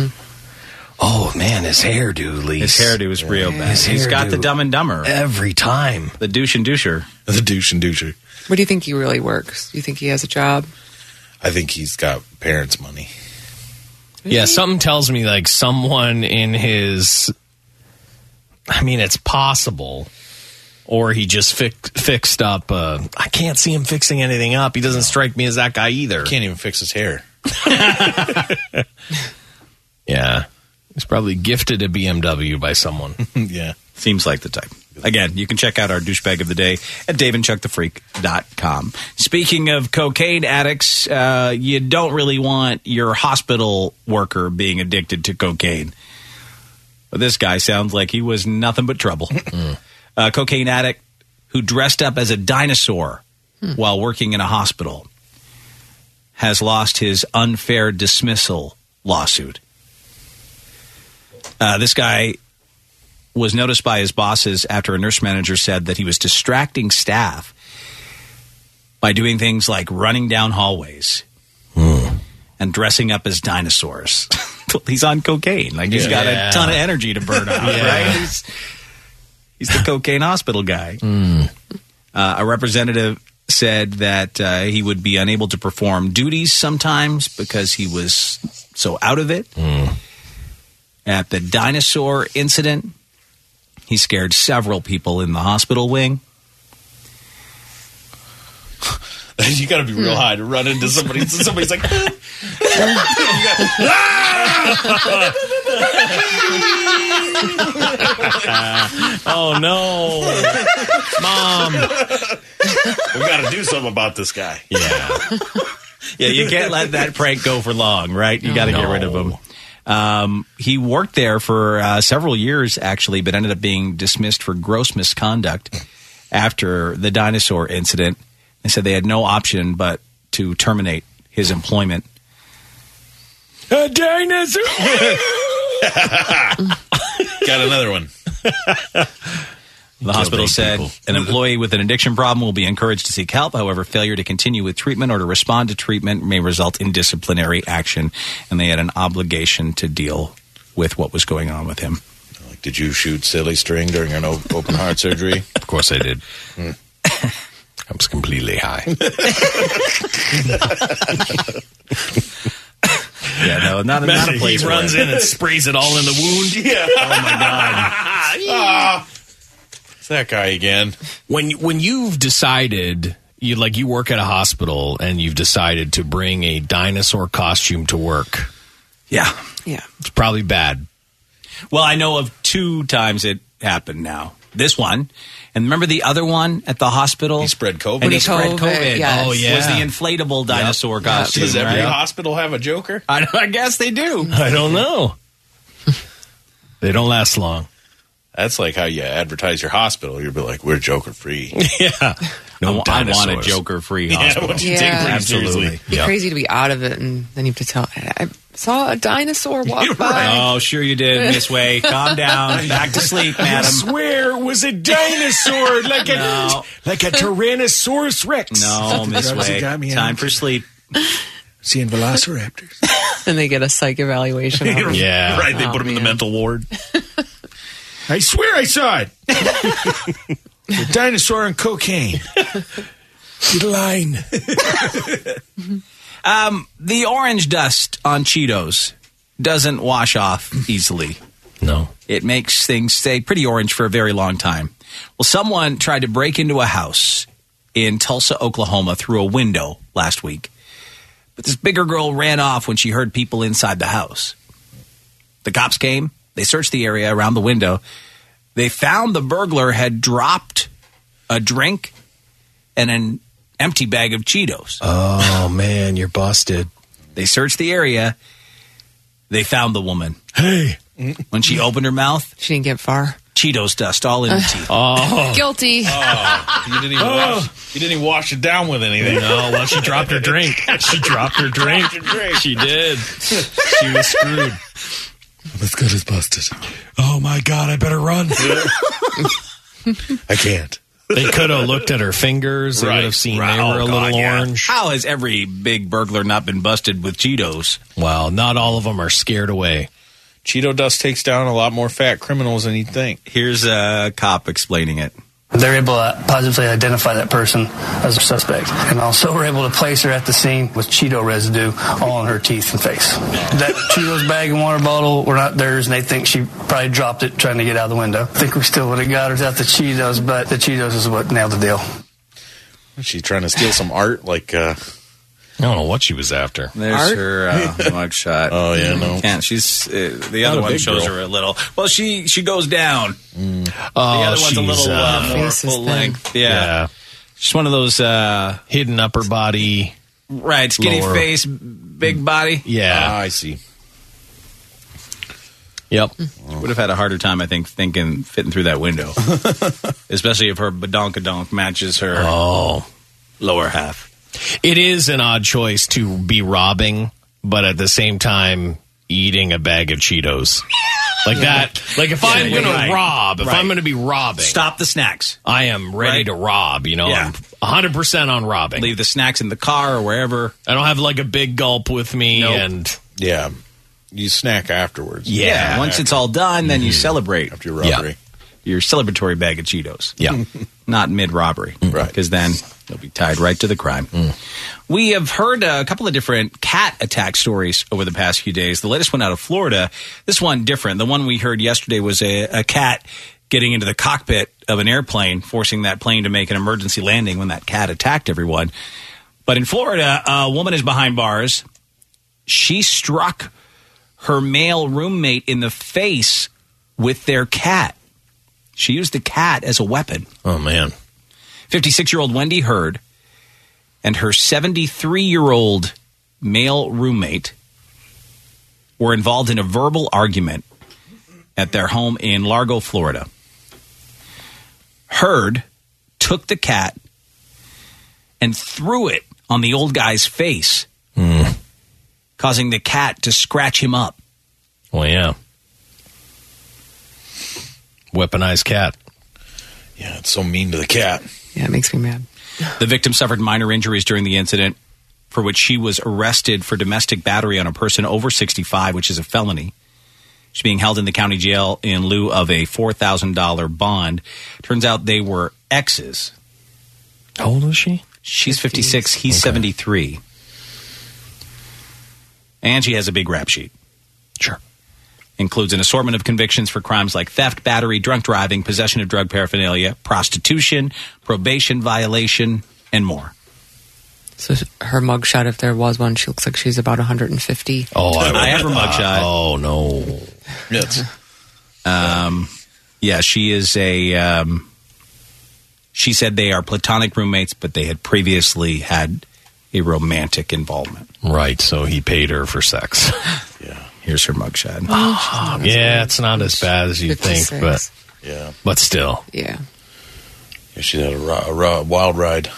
Oh, man, his hairdo, Lise. His hairdo is real bad. He's got the Dumb and Dumber. Every time. The douche and doucher. The douche and doucher. Where do you think he really works? Do you think he has a job? I think he's got parents' money. Yeah, something tells me like someone in his... I mean, it's possible. Or he just fixed up... I can't see him fixing anything up. He doesn't strike me as that guy either. Can't even fix his hair. Yeah. He's probably gifted a BMW by someone. Yeah. Seems like the type. Again, you can check out our douchebag of the day at daveandchuckthefreak.com. Speaking of cocaine addicts, you don't really want your hospital worker being addicted to cocaine. But this guy sounds like he was nothing but trouble. A cocaine addict who dressed up as a dinosaur while working in a hospital has lost his unfair dismissal lawsuit. This guy was noticed by his bosses after a nurse manager said that he was distracting staff by doing things like running down hallways and dressing up as dinosaurs. He's on cocaine. Like, he's got a ton of energy to burn off, right? He's the cocaine hospital guy. A representative said that he would be unable to perform duties sometimes because he was so out of it. At the dinosaur incident, he scared several people in the hospital wing. You got to be real high to run into somebody. Somebody's like, oh no, Mom! We got to do something about this guy. Yeah, you can't let that prank go for long, right? You got to get rid of him. He worked there for several years, actually, but ended up being dismissed for gross misconduct after the dinosaur incident. They said they had no option but to terminate his employment. A dinosaur! Got another one. The hospital said an employee with an addiction problem will be encouraged to seek help. However, failure to continue with treatment or to respond to treatment may result in disciplinary action, and they had an obligation to deal with what was going on with him. Like, did you shoot silly string during an open heart surgery? Of course I did. I was completely high. Yeah, no, not a place. He runs in and sprays it all in the wound. Yeah. Oh my God. It's that guy again. When you've decided you work at a hospital and you've decided to bring a dinosaur costume to work. Yeah. It's probably bad. Well, I know of 2 times it happened now. This one. And remember the other one at the hospital? He spread COVID. And he spread COVID. Yes. Oh, yeah. Was the inflatable dinosaur costume. Does every right? hospital have a Joker? I guess they do. I don't know. They don't last long. That's like how you advertise your hospital. You'll be like, we're Joker free. Yeah. No I want a dinosaurs. Joker-free hospital. What you take Yeah. pretty seriously. Absolutely. Be crazy to be out of it, and then you have to tell. I saw a dinosaur walk by. Oh, sure you did, Miss Way. Calm down. Back to sleep, madam. swear it was a dinosaur, like No. like a Tyrannosaurus Rex. No, Miss Way. got me Time on. for sleep. Seeing velociraptors. And they get a psych evaluation. of them. Yeah. Right, they Oh, put him in the man. mental ward. I swear I saw it. The dinosaur and cocaine. You're lying. The orange dust on Cheetos doesn't wash off easily. No. It makes things stay pretty orange for a very long time. Well, someone tried to break into a house in Tulsa, Oklahoma through a window last week. But this bigger girl ran off when she heard people inside the house. The cops came. They searched the area around the window. They found the burglar had dropped a drink and an empty bag of Cheetos. Oh, man, you're busted. They searched the area. They found the woman. Hey. When she opened her mouth, She didn't get far. Cheetos dust all in her teeth. Oh. Guilty. You didn't even wash it down with anything. No, well, she dropped her drink. She dropped her drink. She did. She was screwed. Let's go to busted. Oh, my God, I better run. I can't. They could have looked at her fingers. They would have seen they were a little orange. How has every big burglar not been busted with Cheetos? Well, not all of them are scared away. Cheeto dust takes down a lot more fat criminals than you'd think. Here's a cop explaining it. They're able to positively identify that person as a suspect. And also we're able to place her at the scene with Cheeto residue all on her teeth and face. That Cheetos bag and water bottle were not theirs, and they think she probably dropped it trying to get out of the window. I think we still would have got her without the Cheetos, but the Cheetos is what nailed the deal. Was she trying to steal some art? Like, I don't know what she was after. There's Art? her mugshot. Oh, yeah, no. Can't. She's the other a one big shows girl. her a little. Well, she goes down. Oh, The other one's a little more Face is full thin. length. Yeah. She's one of those Hidden upper body. right skinny Lower. face, big body. Yeah. I see. Yep. Would have had a harder time, I think, fitting through that window, especially if her badonkadonk matches her lower half. It is an odd choice to be robbing, but at the same time eating a bag of Cheetos. Like that. Like if I'm going to rob, if I'm going to be robbing, Stop the snacks. I am ready to rob, you know. Yeah. I'm 100% on robbing. Leave the snacks in the car or wherever. I don't have like a big gulp with me Nope. and Yeah. You snack afterwards. Yeah. Once it's all done, then you celebrate. After your robbery. your celebratory bag of Cheetos. Yeah. Not mid-robbery. Right. Because then you'll be tied right to the crime. We have heard a couple of different cat attack stories over the past few days. The latest one out of Florida. This one different. The one we heard yesterday was a cat getting into the cockpit of an airplane, forcing that plane to make an emergency landing when that cat attacked everyone. But in Florida, a woman is behind bars. She struck her male roommate in the face with their cat. She used the cat as a weapon. Oh, man. 56-year-old Wendy Hurd and her 73-year-old male roommate were involved in a verbal argument at their home in Largo, Florida. Hurd took the cat and threw it on the old guy's face, causing the cat to scratch him up. Well, yeah. Weaponized cat. Yeah, it's so mean to the cat. Yeah, it makes me mad. The victim suffered minor injuries during the incident, for which she was arrested for domestic battery on a person over 65, which is a felony. She's being held in the county jail in lieu of a $4,000 bond. Turns out they were exes. How old is she? She's 56. He's 73. And she has a big rap sheet. Sure. Includes an assortment of convictions for crimes like theft, battery, drunk driving, possession of drug paraphernalia, prostitution, probation violation, and more. So her mugshot, if there was one, she looks like she's about 150. Oh, I have her mugshot. Oh, no. Yes. Yeah, she is a... she said they are platonic roommates, but they had previously had a romantic involvement. Right, so he paid her for sex. Yeah. Here's her mugshot. Yeah, it's not as bad as you think, 56. but still. Yeah. Yeah, she had a wild ride.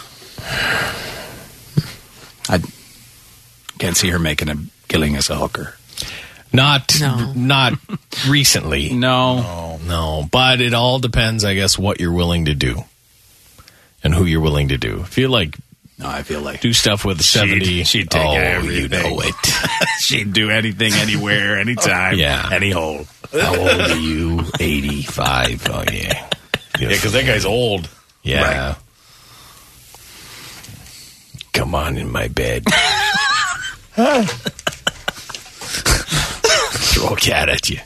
I can't see her making a killing as a hooker. Not recently. No. But it all depends, I guess, what you're willing to do and who you're willing to do. I feel like do stuff with 70. She'd take everything. You know it. She'd do anything, anywhere, anytime, Yeah. any hole. How old are you? 85. Oh, yeah. Yeah, because that guy's old. Yeah. Right. Come on in my bed. Throw a cat at you.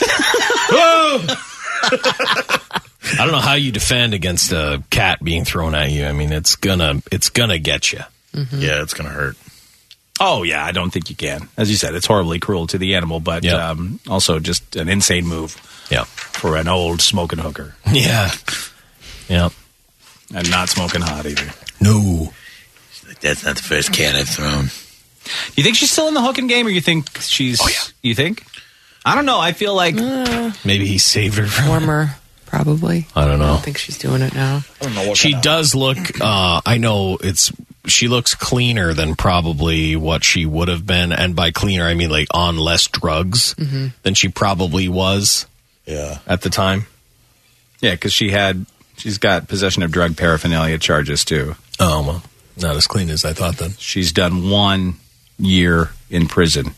I don't know how you defend against a cat being thrown at you. I mean, it's gonna get you. Mm-hmm. Yeah, it's gonna hurt. Oh, yeah, I don't think you can. As you said, it's horribly cruel to the animal, but also just an insane move for an old smoking hooker. Yeah. Yeah. And not smoking hot either. No. That's not the first cat I've thrown. You think she's still in the hooking game, or you think she's... Oh, yeah. You think? I don't know. I feel like... Maybe he saved her from... Warmer, probably. I don't know. I don't think she's doing it now. I don't know what she does look... I know she looks cleaner than probably what she would have been. And by cleaner, I mean like on less drugs than she probably was at the time. Yeah, because she's got possession of drug paraphernalia charges, too. Oh, well. Not as clean as I thought then. She's done 1 year in prison.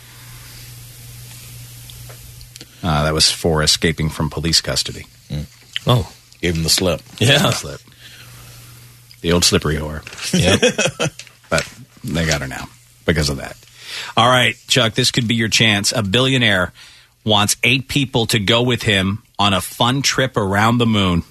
That was for escaping from police custody. Oh. Gave him the slip. Yeah. The old slippery whore. Yep. But they got her now because of that. All right, Chuck, this could be your chance. A billionaire wants 8 people to go with him on a fun trip around the moon.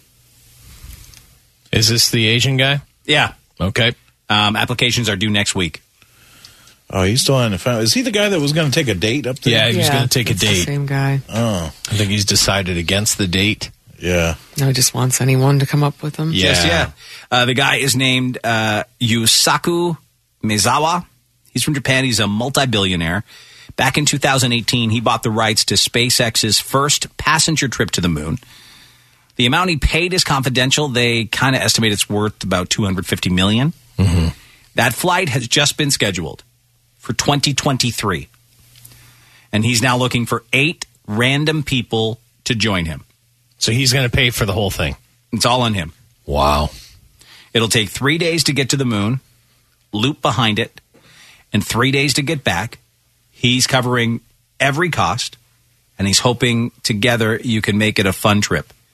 Is this the Asian guy? Yeah. Okay. Applications are due next week. Oh, he's still on the phone. Is he the guy that was going to take a date up there? Yeah, he was going to take a it's the date. same guy. Oh. I think he's decided against the date. Yeah. No, he just wants anyone to come up with him. Yeah. The guy is named Yusaku Mizawa. He's from Japan. He's a multi-billionaire. Back in 2018, he bought the rights to SpaceX's first passenger trip to the moon. The amount he paid is confidential. They kind of estimate it's worth about $250 million. Mm-hmm. That flight has just been scheduled for 2023. And he's now looking for 8 random people to join him. So he's going to pay for the whole thing. It's all on him. Wow. It'll take 3 days to get to the moon, loop behind it, and 3 days to get back. He's covering every cost, and he's hoping together you can make it a fun trip.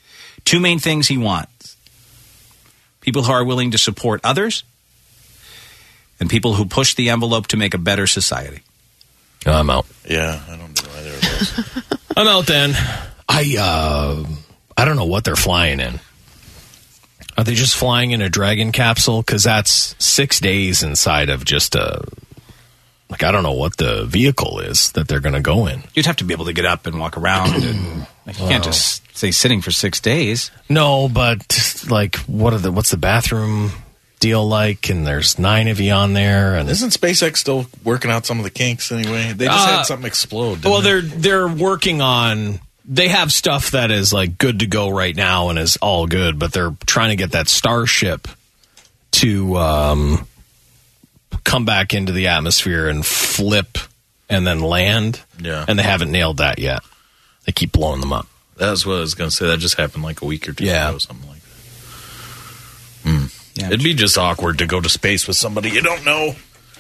Two main things he wants: people who are willing to support others, and people who push the envelope to make a better society. I'm out. Yeah, I don't do either of those. I'm out then. I don't know what they're flying in. Are they just flying in a Dragon capsule? Because that's 6 days inside of just a... Like, I don't know what the vehicle is that they're going to go in. You'd have to be able to get up and walk around. And you can't just stay sitting for 6 days. No, but, like, what's the bathroom deal like? And there's 9 of you on there. And Isn't SpaceX still working out some of the kinks anyway? They just had something explode. Well, they're working on... They have stuff that is like good to go right now and is all good, but they're trying to get that Starship to come back into the atmosphere and flip and then land. Yeah. And they haven't nailed that yet. They keep blowing them up. That's what I was going to say. That just happened like a week or two ago, something like that. Yeah. It'd be just awkward to go to space with somebody you don't know.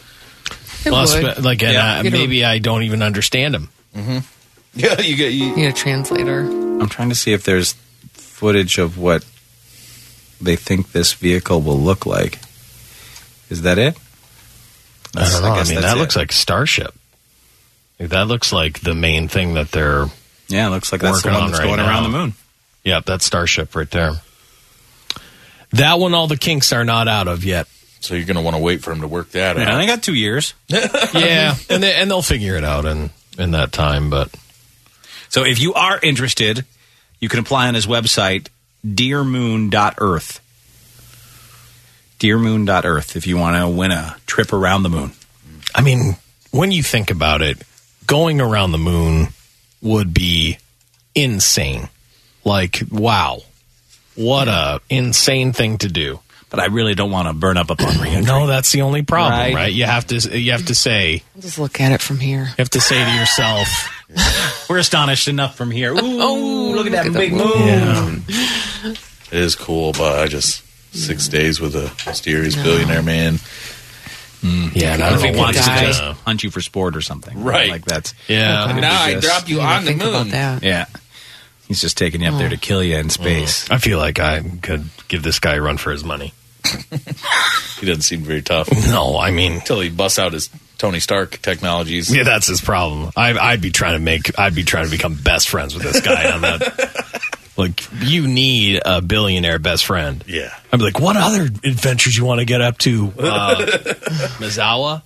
Maybe I don't even understand them. Mm-hmm. Yeah, you need a translator. I'm trying to see if there's footage of what they think this vehicle will look like. Is that it? I don't know. I mean, that looks like Starship. That looks like the main thing that they're it looks like that's the one that's going around the moon. Yep, that's Starship right there. That one, all the kinks are not out of yet. So you're going to want to wait for them to work that out. Yeah, they got 2 years. Yeah, and they'll figure it out in that time, but... So if you are interested, you can apply on his website, dearmoon.earth. Dearmoon.earth if you want to win a trip around the moon. I mean, when you think about it, going around the moon would be insane. Like, wow. What a insane thing to do. But I really don't want to burn up upon re-entry. No, that's the only problem, right? You have to say... I'll just look at it from here. You have to say to yourself... We're astonished enough from here. Ooh, look at that big moon. Yeah. It is cool, but 6 days with a mysterious billionaire man. Yeah, and I don't know if he wants to just hunt you for sport or something. Right. Like that's... Yeah. Now I drop you on the moon. About that. Yeah. He's just taking you up there to kill you in space. I feel like I could give this guy a run for his money. He doesn't seem very tough. No, I mean... Until he busts out his Tony Stark technologies. Yeah, that's his problem. I'd be trying to become best friends with this guy on that. Like, you need a billionaire best friend. Yeah. I'd be like, what other adventures you want to get up to? Mizawa?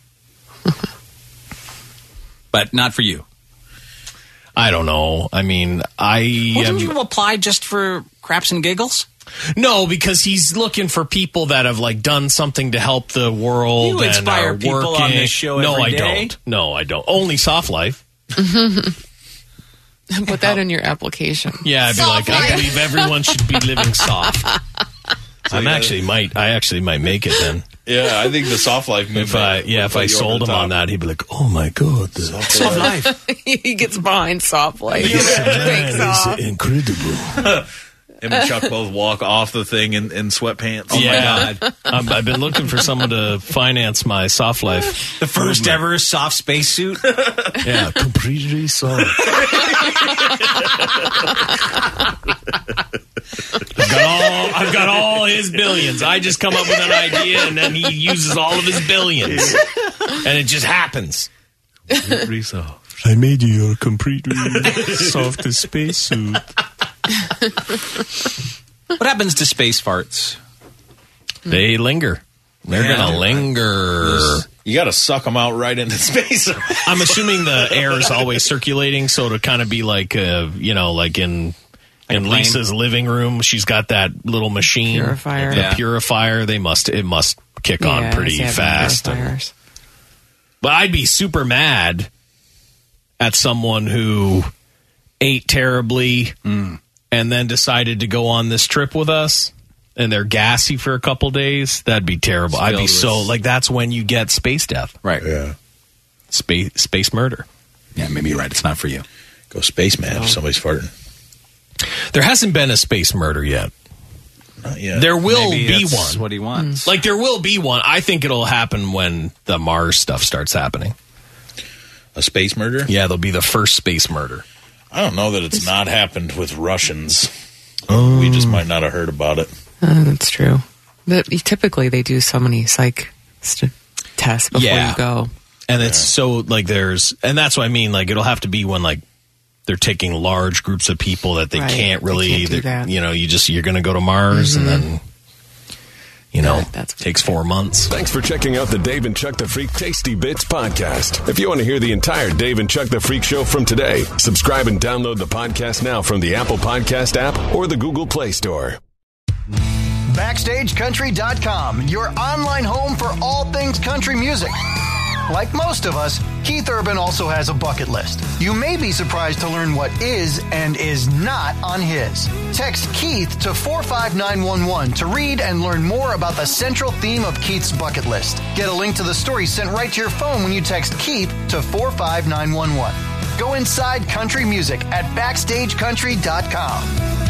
But not for you. I don't know. I mean, Didn't you apply just for craps and giggles? No, because he's looking for people that have like done something to help the world. You inspire and are people working. on this show every day. No, I don't. Only Soft Life. Put that in your application. Yeah, I'd be like, I believe everyone should be living soft. I actually might make it then. Yeah, I think the Soft Life movement. If I sold him on that, he'd be like, "Oh my god, Soft Life." He gets behind Soft Life. It's incredible. Him and Chuck both walk off the thing in sweatpants. Oh my god! I've been looking for someone to finance my Soft Life. The first ever soft spacesuit. Yeah, completely soft. I've got all his billions. I just come up with an idea, and then he uses all of his billions, and it just happens. Completely soft. I made you your completely soft spacesuit. What happens to space farts? They linger. They're going to linger. You got to suck them out right into space. I'm assuming the air is always circulating, so to kind of be like, like in Lisa's living room, she's got that little machine. Purifier. The purifier. It must kick on pretty fast. But I'd be super mad at someone who ate terribly and then decided to go on this trip with us, and they're gassy for a couple days. That'd be terrible. I'd be so that's when you get space death, right? Yeah, space murder. Yeah, maybe you're right. It's not for you. Go spaceman if somebody's farting. There hasn't been a space murder yet. Not yet. There will Maybe be that's one. What he wants. Like there will be one. I think it'll happen when the Mars stuff starts happening. A space murder? Yeah, there'll be the first space murder. I don't know that it's not happened with Russians. We just might not have heard about it. That's true. Typically, they do so many psych tests before you go. And it's so, like, and that's what I mean, like, it'll have to be when, like, they're taking large groups of people that they can't really, do that. you know, you're going to go to Mars and then, you know, takes 4 months. Thanks for checking out the Dave and Chuck the Freak Tasty Bits podcast. If you want to hear the entire Dave and Chuck the Freak show from today, subscribe and download the podcast now from the Apple Podcast app or the Google Play Store. BackstageCountry.com, your online home for all things country music. Like most of us, Keith Urban also has a bucket list. You may be surprised to learn what is and is not on his. Text Keith to 45911 to read and learn more about the central theme of Keith's bucket list. Get a link to the story sent right to your phone when you text Keith to 45911. Go inside country music at BackstageCountry.com.